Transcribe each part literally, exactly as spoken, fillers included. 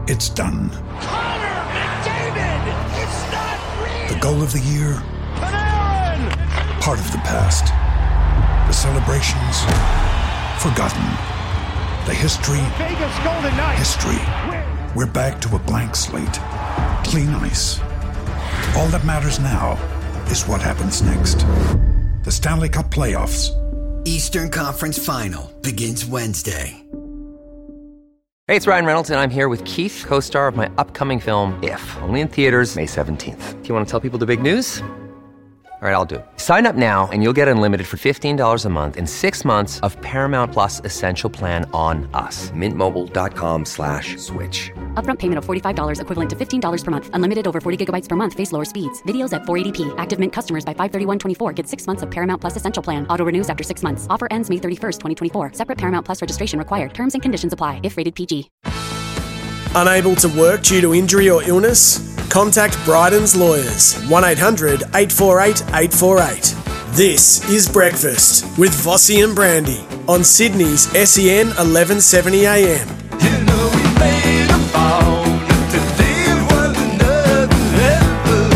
It's done. Connor McDavid! It's not real! The goal of the year? Panarin! Part of the past. The celebrations? Forgotten. The history? Vegas Golden Knights! History. We're back to a blank slate. Clean ice. All that matters now is what happens next. The Stanley Cup Playoffs. Eastern Conference Final begins Wednesday. Hey, it's Ryan Reynolds, and I'm here with Keith, co-star of my upcoming film, If, only in theaters May seventeenth. Do you want to tell people the big news? All right, I'll do it. Sign up now and you'll get unlimited for fifteen dollars a month and six months of Paramount Plus Essential Plan on us. Mint Mobile dot com slash switch. Upfront payment of forty-five dollars equivalent to fifteen dollars per month. Unlimited over forty gigabytes per month. Face lower speeds. Videos at four eighty p. Active Mint customers by five thirty-one twenty-four get six months of Paramount Plus Essential Plan. Auto renews after six months. Offer ends May thirty-first, twenty twenty-four. Separate Paramount Plus registration required. Terms and conditions apply if rated P G. Unable to work due to injury or illness? Contact Bryden's Lawyers, one eight hundred eight four eight eight four eight. This is Breakfast with Vossi and Brandy on Sydney's S E N eleven seventy A M. You know we made a vow to live one another ever.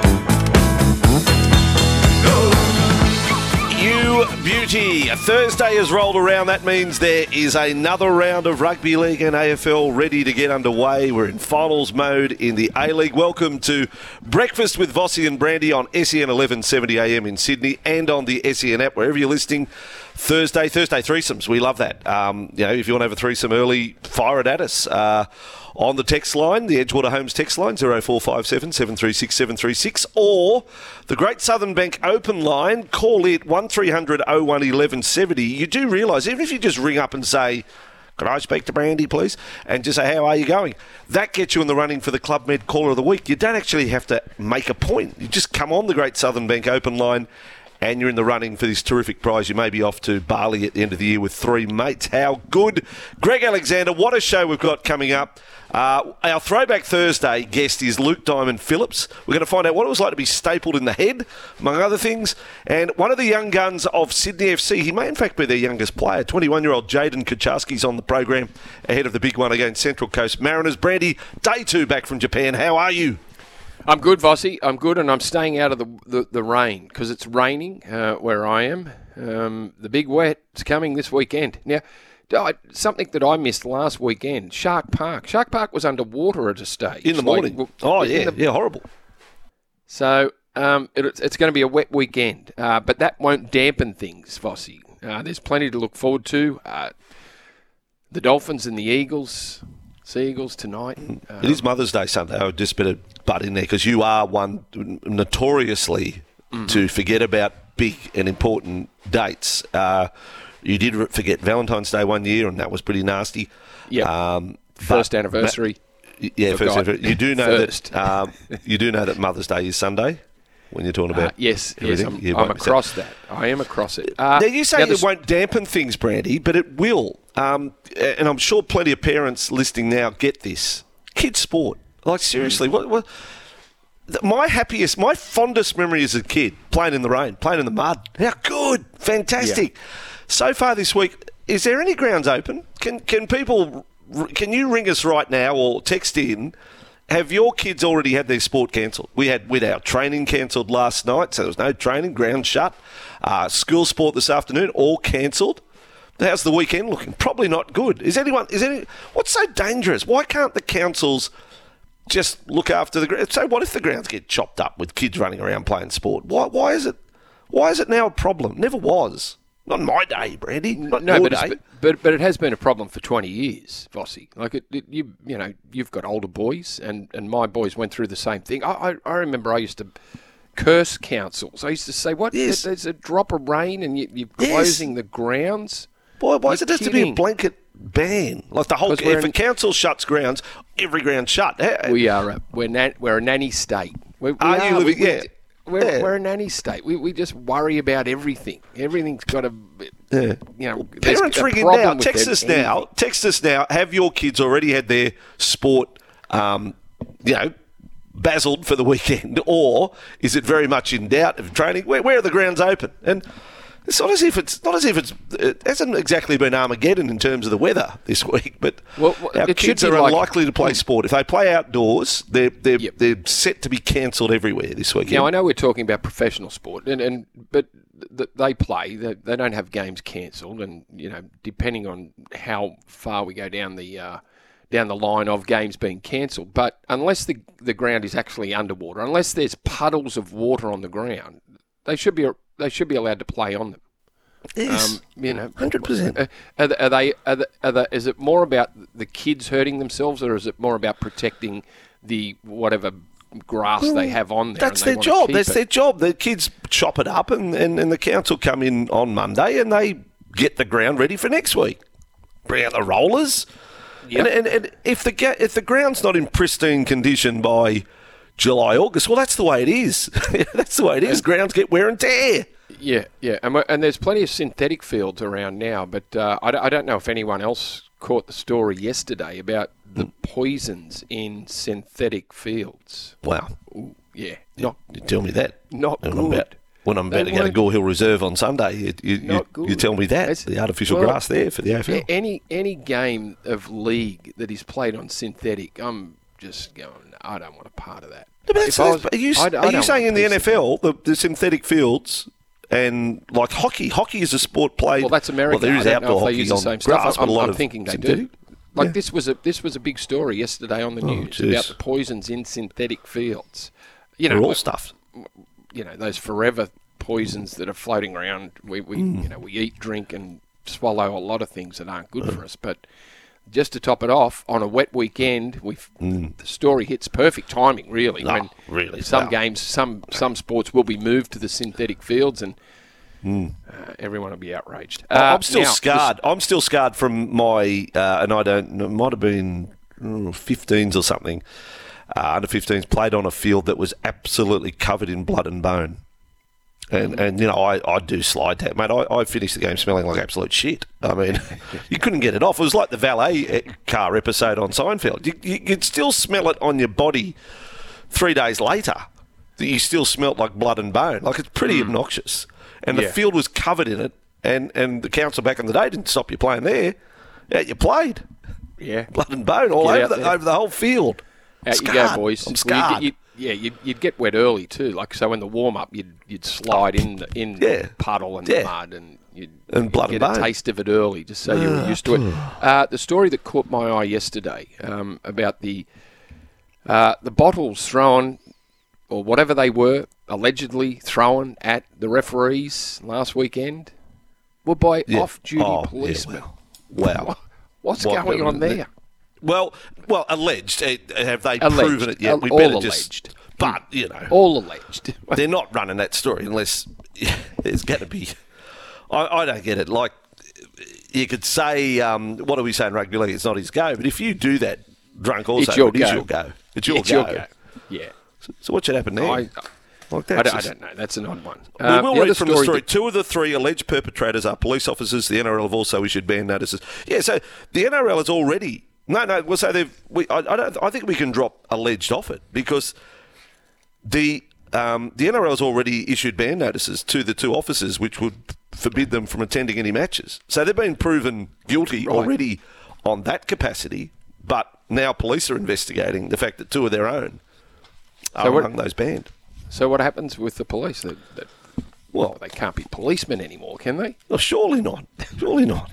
Oh. You beauty. A Thursday has rolled around. That means there is another round of Rugby League and A F L ready to get underway. We're in finals mode in the A-League. Welcome to Breakfast with Vossi and Brandy on S E N eleven seventy A M in Sydney and on the S E N app, wherever you're listening. Thursday, Thursday threesomes. We love that. Um, you know, if you want to have a threesome early, fire it at us. Uh, on the text line, the Edgewater Homes text line, zero four five seven, seven three six, seven three six, or the Great Southern Bank open line, call it one three hundred oh one eleven seventy. You do realise, even if you just ring up and say, could I speak to Brandy, please? And just say, how are you going? That gets you in the running for the Club Med Caller of the Week. You don't actually have to make a point. You just come on the Great Southern Bank open line and you're in the running for this terrific prize. You may be off to Bali at the end of the year with three mates. How good. Greg Alexander, what a show we've got coming up. Uh, our Throwback Thursday guest is Luke Diamond Phillips. We're going to find out what it was like to be stapled in the head, among other things. And one of the young guns of Sydney F C, he may in fact be their youngest player, twenty-one-year-old Jaden Kucharski's on the program ahead of the big one against Central Coast Mariners. Brandy, day two back from Japan. How are you? I'm good, Vossi. I'm good, and I'm staying out of the the, the rain because it's raining uh, where I am. Um, the big wet's coming this weekend. Now, I, something that I missed last weekend, Shark Park. Shark Park was underwater at a stage. In the morning. Like, oh, yeah, the, yeah, horrible. So um, it, it's going to be a wet weekend, uh, but that won't dampen things, Vossi. Uh, there's plenty to look forward to. Uh, the Dolphins and the Eagles... Seagulls tonight. Um, it is Mother's Day Sunday. I would just better butt in there because you are one notoriously mm-hmm. to forget about big and important dates. Uh, you did forget Valentine's Day one year, and that was pretty nasty. Yeah. Um, first anniversary. Ma- yeah, first anniversary. You do know first. that. Um, you do know that Mother's Day is Sunday. When you're talking about uh, yes, everything. yes, I'm, I'm across that. I am across it. Uh, now you say it won't dampen things, Brandy, but it will. Um, and I'm sure plenty of parents listening now get this. Kids' sport, like seriously, what, what? My happiest, my fondest memory as a kid, playing in the rain, playing in the mud. How good, fantastic. Yeah. So far this week, is there any grounds open? Can can people? Can you ring us right now or text in? Have your kids already had their sport cancelled? We had with our training cancelled last night, so there was no training, ground shut. Uh, school sport this afternoon, all cancelled. How's the weekend looking? Probably not good. Is anyone? Is any? What's so dangerous? Why can't the councils just look after the ground? So what if the grounds get chopped up with kids running around playing sport? Why? Why is it? Why is it now a problem? Never was. Not in my day, Brandy. Not no, your but, day. but but it has been a problem for twenty years, Vossi. Like it, it, you you know, you've got older boys, and, and my boys went through the same thing. I, I I remember I used to curse councils. I used to say, "What? Yes. There's a drop of rain, and you, you're Yes. closing the grounds." Boy, why does You're it have to be a kidding. blanket ban? Like the whole. If we're a in- council shuts grounds, every ground shut. We are a we're nan- we're a nanny state. We, we Are you are, living- we, yeah. We're, Yeah. we're a nanny state. We we just worry about everything. Everything's got a, Yeah. you know. there's Parents a ringing problem now. with Text it- us now. anything. Text us now. Have your kids already had their sport, um, you know, basiled for the weekend, or is it very much in doubt of training? Where, where are the grounds open? And It's not as if it's not as if it's it hasn't exactly been Armageddon in terms of the weather this week, but well, well, our kids are like, unlikely to play sport. If they play outdoors, they're they're yep. they're set to be cancelled everywhere this weekend. Now I know we're talking about professional sport, and, and but th- they play. They, they don't have games cancelled, and you know, depending on how far we go down the uh, down the line of games being cancelled. But unless the the ground is actually underwater, unless there's puddles of water on the ground, they should be they should be allowed to play on them. Yes, um, you know, one hundred percent. Are, are they? Are they, are they? Is it more about the kids hurting themselves, or is it more about protecting the whatever grass well, they have on there? That's their job. That's it? their job. The kids chop it up, and, and, and the council come in on Monday, and they get the ground ready for next week. Bring out the rollers, yep. and, and, and if the ga- if the ground's not in pristine condition by July, August, well, that's the way it is. That's the way it is. And grounds get wear and tear. Yeah, yeah, and, and there's plenty of synthetic fields around now, but uh, I, I don't know if anyone else caught the story yesterday about the mm. poisons in synthetic fields. Wow. Ooh, yeah. Not, you tell me that. Not when good. I'm about, when I'm about to go to Gore Hill Reserve on Sunday, you, you, you, you tell me that. It's, the artificial well, grass there for the A F L. Any, any game of league that is played on synthetic, I'm just going, I don't want a part of that. No, but that's, that's, was, are you, I, are you saying in the N F L, the, the synthetic fields... And like hockey, hockey is a sport played. Well, that's America. Well, there is outdoor hockey use the same on grass, stuff. I'm, but a lot I'm of thinking they synthetic. do. Like yeah. this was a this was a big story yesterday on the news oh, about the poisons in synthetic fields. You know, They're all like, stuff. You know, those forever poisons that are floating around. We, we mm. you know we eat, drink, and swallow a lot of things that aren't good mm. for us. But just to top it off, on a wet weekend, we mm. the story hits perfect timing. Really, no, when really, some no. games, some some sports will be moved to the synthetic fields and. Mm. Uh, everyone will be outraged. Uh, I'm still now, scarred. This... I'm still scarred from my, uh, and I don't, it might have been mm, fifteens or something, uh, under fifteens, played on a field that was absolutely covered in blood and bone. And, mm. and you know, I, I do slide that, mate. I, I finished the game smelling like absolute shit. I mean, you couldn't get it off. It was like the valet car episode on Seinfeld. You, you, you'd still smell it on your body three days later, that you still smelt like blood and bone. Like, it's pretty mm. obnoxious. And yeah. the field was covered in it, and, and the council back in the day didn't stop you playing there. Yeah, you played. Yeah. Blood and bone all over the, over the whole field. Out scarred. you go, boys. I'm scarred. Well, you get, you, yeah, you'd, you'd get wet early too. Like, so in the warm-up, you'd you'd slide in the, in yeah. the puddle and yeah. the mud, and you'd, and blood you'd and get bone. a taste of it early, just so you were used to it. Uh, the story that caught my eye yesterday um, about the uh, the bottles thrown, or whatever they were, allegedly thrown at the referees last weekend, were by yeah. off-duty oh, policemen. Yeah, well, wow. What's what, going on there? Well, well, alleged. Have they alleged. proven it yet? All, we better all just. alleged. But you know, all alleged. They're not running that story unless there's going to be. I, I don't get it. Like, you could say, um, what are we saying? Rugby league, it's not his go. But if you do that drunk, also, it's your it go. is your go. It's your it's go. Your go. Yeah. So, so what should happen there? I, Like I, don't, I don't know. That's an odd one. We Uh, will the read other from the story story. that- Two of the three alleged perpetrators are police officers. The N R L have also issued ban notices. Yeah, so the N R L has already... No, no, we'll say they've... We, I, I, don't, I think we can drop alleged off it because the um, the N R L has already issued ban notices to the two officers which would forbid them from attending any matches. So they've been proven guilty Right. already on that capacity, but now police are investigating the fact that two of their own are So what- among those banned. So what happens with the police? That, that, Well- well, they can't be policemen anymore, can they? Well, surely not. Surely not.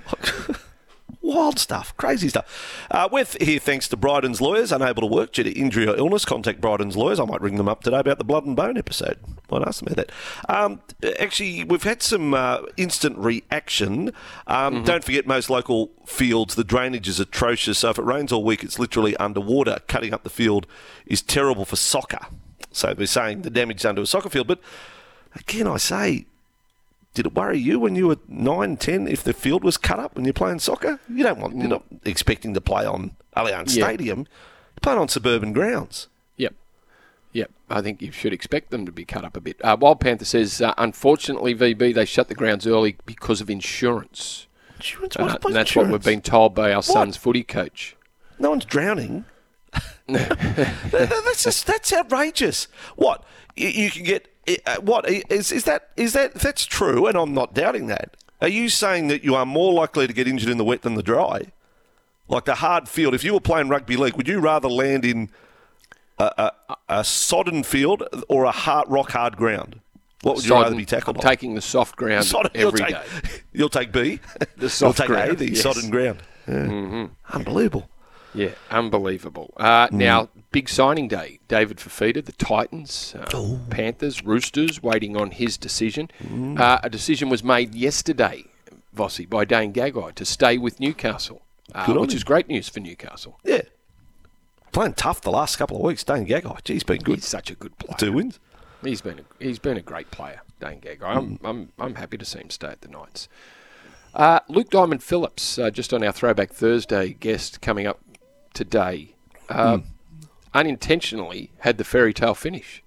Wild stuff. Crazy stuff. Uh, we're here thanks to Bryden's Lawyers. Unable to work due to injury or illness, contact Bryden's Lawyers. I might ring them up today about the blood and bone episode. Might ask them about that. Um, actually, we've had some uh, instant reaction. Um, mm-hmm. Don't forget, most local fields, the drainage is atrocious. So if it rains all week, it's literally underwater. Cutting up the field is terrible for soccer. So we're saying the damage done to a soccer field. But again, I say... Did it worry you when you were nine, ten if the field was cut up when you're playing soccer? You don't want, you're not expecting to play on Allianz Yeah. Stadium. You're playing on suburban grounds. Yep. Yep. I think you should expect them to be cut up a bit. Uh, Wild Panther says, uh, unfortunately, V B, they shut the grounds early because of insurance. Insurance? Uh, What, and that's what we've been told by our What? son's footy coach. No one's drowning. that's just, that's outrageous. What? You, you can get uh, what is is that? Is that if that's true? And I'm not doubting that. Are you saying that you are more likely to get injured in the wet than the dry? Like the hard field. If you were playing rugby league, would you rather land in a, a, a sodden field or a hard rock hard ground? What would you Sodden. rather be tackled I'm on? taking the soft ground Sodden, every you'll day. take, You'll take B. The soft you'll take ground, A, the yes. sodden ground. Yeah. Mm-hmm. Unbelievable. Yeah, unbelievable. Uh, Now, big signing day. David Fafita, the Titans, uh, Panthers, Roosters, waiting on his decision. Uh, a decision was made yesterday, Vossi, by Dane Gagai to stay with Newcastle, uh, Good on which him. is great news for Newcastle. Yeah. Playing tough the last couple of weeks. Dane Gagai, geez, been good. He's such a good player. Two wins. He's been a, he's been a great player, Dane Gagai. I'm, I'm, I'm happy to see him stay at the Knights. Uh, Luke Diamond Phillips, uh, just on our Throwback Thursday guest coming up today, uh, unintentionally had the fairy tale finish.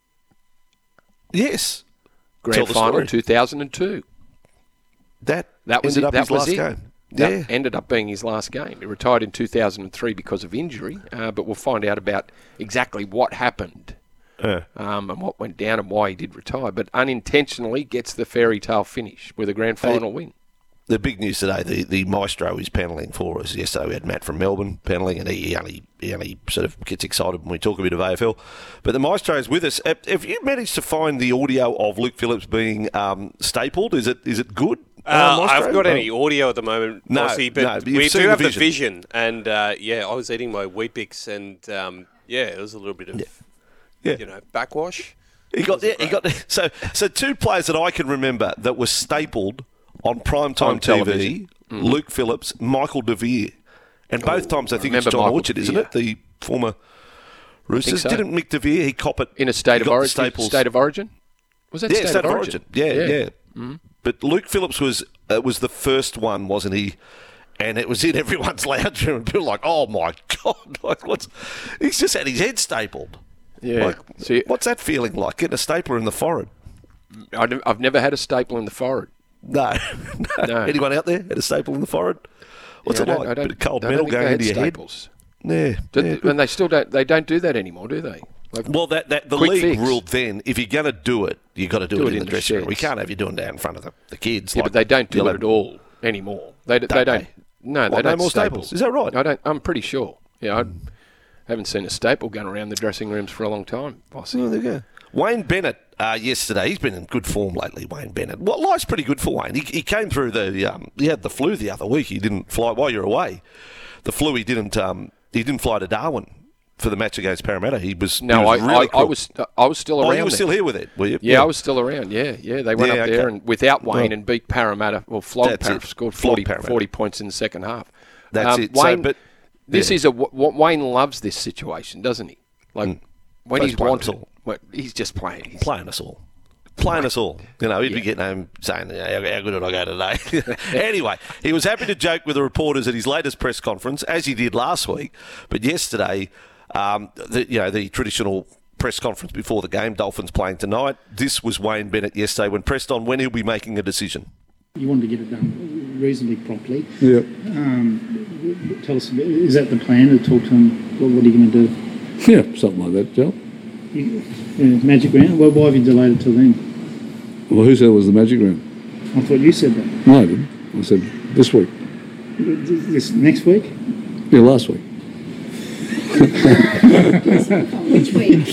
Yes. Grand Tell the final story. two thousand two. That, That was ended it. up That his was last it. game. That Yeah. ended up being his last game. He retired in two thousand three because of injury, uh, but we'll find out about exactly what happened Uh, um, and what went down and why he did retire. But unintentionally gets the fairy tale finish with a grand final win. the big news today, the, the maestro is panelling for us. Yesterday we had Matt from Melbourne panelling, and he only, he only sort of gets excited when we talk a bit of A F L. But the maestro is with us. Have have you managed to find the audio of Luke Phillips being um, stapled? Is it is it good? Uh, Maestro? I haven't got any audio at the moment, No, Bossy, but no, but you've we seen do the have vision. the vision. And, uh, yeah, I was eating my Weet-Bix and, um, yeah, it was a little bit of, Yeah. you know, backwash. He got yeah, he got so so two players that I can remember that were stapled on primetime On T V. television. Luke Phillips, Michael DeVere, and both times I think it's remember John Michael Orchard, isn't DeVere. it? The former Roosters. so. Didn't Mick DeVere? He cop it In a state he of got the origin. Staples. State of origin? Was that yeah, state, state of of origin? origin. Yeah, yeah. Mm-hmm. But Luke Phillips was uh, was the first one, wasn't he? And it was in everyone's lounge room, and people were like, "Oh my god!" Like, what's? He's just had his head stapled. Yeah. Like, See, what's that feeling like? Getting a stapler in the forehead? I d- I've never had a staple in the forehead. No. no. No. Anyone out there had a staple in the forehead? What's Yeah, it I don't- like? I don't- Bit of cold I don't metal think going they had into your staples. head? Yeah. Do- yeah, good. and they still don't. They don't do that anymore, do they? Like, Well, that, that the Quick league fix. ruled then, if you're going to do it, you've got to do, Do it, it in in the the dressing room. sheds. We can't have you doing that in front of the, the kids. yeah, like, but they don't do you'll it have- at all anymore. They, d- Don't they don't. they? No, What, they no don't more staple. staples? Is that right? I don't. I'm pretty sure. Yeah, I haven't seen a staple going around the dressing rooms for a long time. Bossy. Oh, there you go. Wayne Bennett uh, yesterday, he's been in good form lately, Wayne Bennett. Well, life's pretty good for Wayne. He, he came through the, um, he had the flu the other week. He didn't fly, while you were away, the flu, he didn't um, he didn't fly to Darwin for the match against Parramatta. He was No, he was I, really I, cool. I was I was still Oh, around. you were then. still here with it, were you? Yeah, I was still around. Yeah, yeah. They went Yeah, up there okay. and without Wayne Well, and beat Parramatta. Well, flogged that's Parramatta, it. scored Flogged forty, Parramatta. forty points in the second half. That's Um, it. So, Wayne, but- this yeah. is a what Wayne loves this situation, doesn't he? Like Mm. when He's he's playing us wanted, all. well, he's just playing. He's, Playing us all. Playing us all. You know, he'd be Yeah. getting home saying, how, how good did I go today? Anyway, he was happy to joke with the reporters at his latest press conference, as he did last week. But yesterday, um, the, you know, the traditional press conference before the game, Dolphins playing tonight, this was Wayne Bennett yesterday when pressed on when he'll be making a decision. You wanted to get it done reasonably promptly. Yeah. Um, tell us, is that the plan to talk to him? What, what are you going to do? Yeah, something like that, Joe. You, uh, magic round? Well, why have you delayed it till then? Well, who said it was the magic round? I thought you said that. No, I didn't. I said this week. This next week? Yeah, last week. Which week?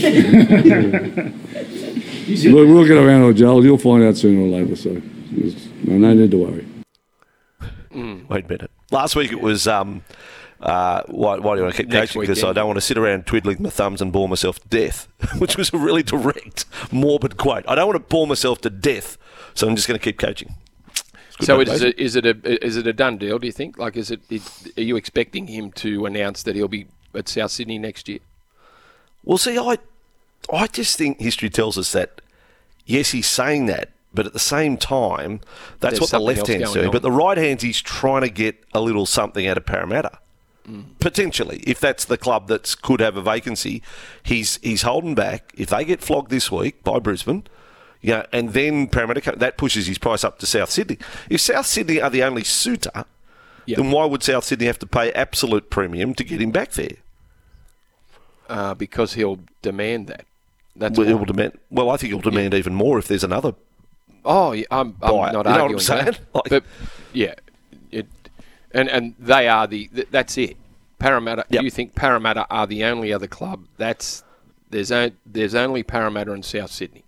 We'll, we'll get around to it, Joel. You'll find out sooner or later, so there's no, no need to worry. Mm. Wait a minute. Last week it was, um, uh, why, why do you want to keep Next coaching? Because I weekend. don't want to sit around twiddling my thumbs and bore myself to death, which was a really direct, morbid quote. I don't want to bore myself to death, so I'm just going to keep coaching. It's good so is motivation. it, is it a is it a done deal? Do you think? Like, is it? it are you expecting him to announce that he'll be at South Sydney next year? Well, see, I, I just think history tells us that, yes, he's saying that, but at the same time, that's There's what the something left else hand's going doing. on. But the right hand, he's trying to get a little something out of Parramatta. Potentially, if that's the club that could have a vacancy, he's he's holding back. If they get flogged this week by Brisbane, yeah, and then Parramatta, come- that pushes his price up to South Sydney. If South Sydney are the only suitor, Yep. then why would South Sydney have to pay absolute premium to get him back there? Uh, because he'll demand that. That's well, it why. will demand. Well, I think it will demand yeah. even more if there's another. Oh, yeah, I'm, I'm buyer. not you know arguing what I'm that. saying? Like, but yeah, it, and and they are the. Th- that's it. Parramatta. Yep. You think Parramatta are the only other club? That's there's o- there's only Parramatta and South Sydney.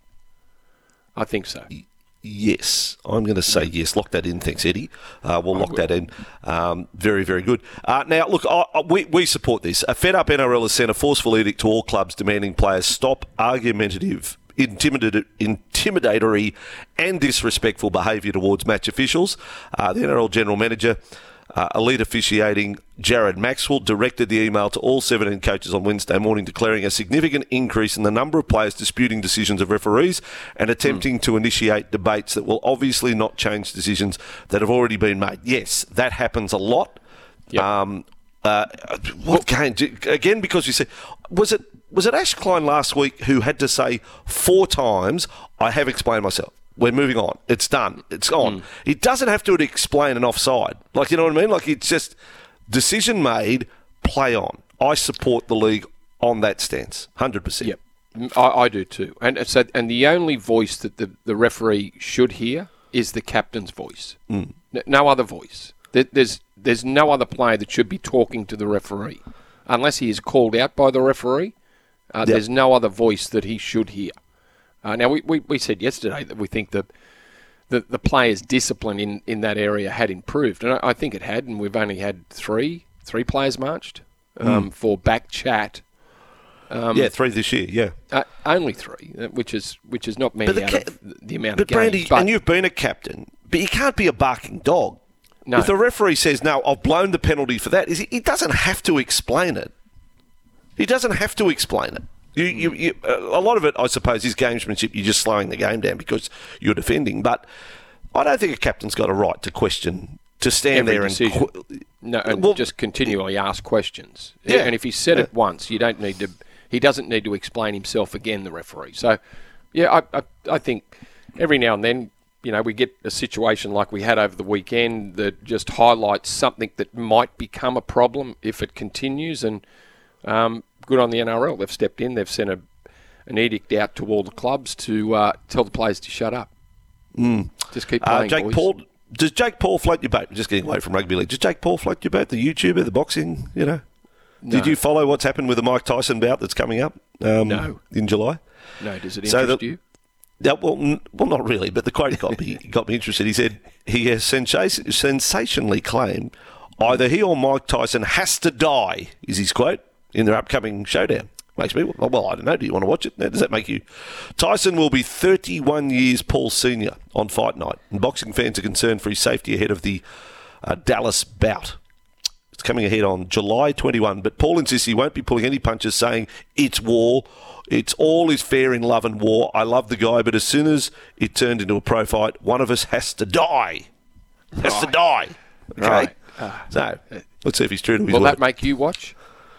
I think so. Yes, I'm going to say yes. Lock that in. Thanks, Eddie. Uh, we'll lock that in. Um, very, very good. Uh, now, look, I, I, we, we support this. A fed-up N R L has sent a forceful edict to all clubs demanding players stop argumentative, intimidated, intimidatory and disrespectful behaviour towards match officials. Uh, the N R L General Manager, uh, Elite Officiating, Jared Maxwell, directed the email to all seventeen coaches on Wednesday morning, declaring a significant increase in the number of players disputing decisions of referees and attempting mm. to initiate debates that will obviously not change decisions that have already been made. Yes, that happens a lot. Yep. Um, uh, what game? Again, because you said, was it was it Ash Klein last week who had to say four times, I have explained myself. We're moving on. It's done. It's on. Mm. He doesn't have to explain an offside. Like, you know what I mean? Like, it's just decision made, play on. I support the league on that stance, one hundred percent. Yep, I, I do too. And so, and the only voice that the, the referee should hear is the captain's voice. Mm. No, no other voice. There, there's there's no other player that should be talking to the referee. Unless he is called out by the referee, uh, yep. there's no other voice that he should hear. Uh, now, we, we, we said yesterday that we think that the, the players' discipline in, in that area had improved. And I, I think it had, and we've only had three three players marched um, mm. for back chat. Um, yeah, three this year, yeah. Uh, only three, which is which is not many the out ca- of the amount but of games. Brandy, but and you've been a captain, but you can't be a barking dog. No. If the referee says, no, I've blown the penalty for that, he doesn't have to explain it. He doesn't have to explain it. You, you, you, a lot of it, I suppose, is gamesmanship. You're just slowing the game down because you're defending. But I don't think a captain's got a right to question, to stand Every there decision. and qu- no, and well, just continually ask questions. Yeah, and if he said yeah. it once, you don't need to. He doesn't need to explain himself again. The referee. So, yeah, I, I, I think every now and then, you know, we get a situation like we had over the weekend that just highlights something that might become a problem if it continues. And um, good on the N R L. They've stepped in. They've sent a, an edict out to all the clubs to uh, tell the players to shut up. Mm. Just keep playing, uh, Jake boys. Paul, does Jake Paul float your boat? We're just getting away from rugby league. Does Jake Paul float your boat? The YouTuber, the boxing, you know? No. Did you follow what's happened with the Mike Tyson bout that's coming up um, no. in July? No. Does it so interest the, you? Yeah, well, n- well, not really, but the quote got me got me interested. He said he has sensation, sensationally claimed either he or Mike Tyson has to die, is his quote, in their upcoming showdown. Makes me, well, I don't know, do you want to watch it? Does that make you? Tyson will be thirty-one years Paul Senior on fight night, and boxing fans are concerned for his safety ahead of the uh, Dallas bout. It's coming ahead on July twenty-first, but Paul insists he won't be pulling any punches, saying it's war. It's all is fair in love and war. I love the guy, but as soon as it turned into a pro fight, one of us has to die. Has right. to die. Okay? Right. Uh, so, let's see if he's true to his Will word. that make you watch?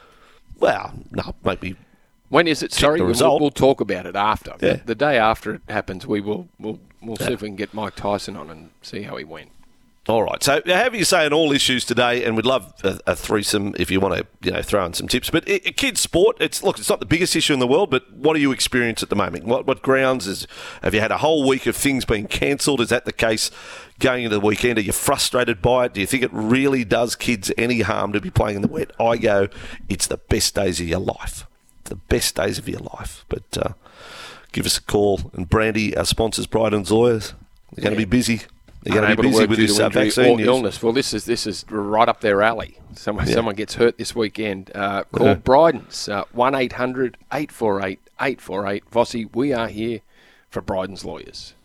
Well, no, make me... When is it? Sorry, the we'll, result. we'll talk about it after. Yeah. The, the day after it happens, we will we'll, we'll yeah. see if we can get Mike Tyson on and see how he went. All right. So, however you say on all issues today, and we'd love a, a threesome if you want to, you know, throw in some tips. But it, it, kids' sport, it's look, it's not the biggest issue in the world. But what do you experience at the moment? What what grounds is? Have you had a whole week of things being cancelled? Is that the case going into the weekend? Are you frustrated by it? Do you think it really does kids any harm to be playing in the wet? I go, it's the best days of your life. The best days of your life. But uh, give us a call. And Brandy, our sponsors, Bryden's Lawyers, they're going to Yeah. be busy. They're going to be busy with this uh, vaccine or news. illness. Well, this is this is right up their alley. Someone Yeah. someone gets hurt this weekend. Uh, call Yeah. Bryden's uh, one eight hundred eight four eight eight four eight. Vossi, we are here for Bryden's Lawyers.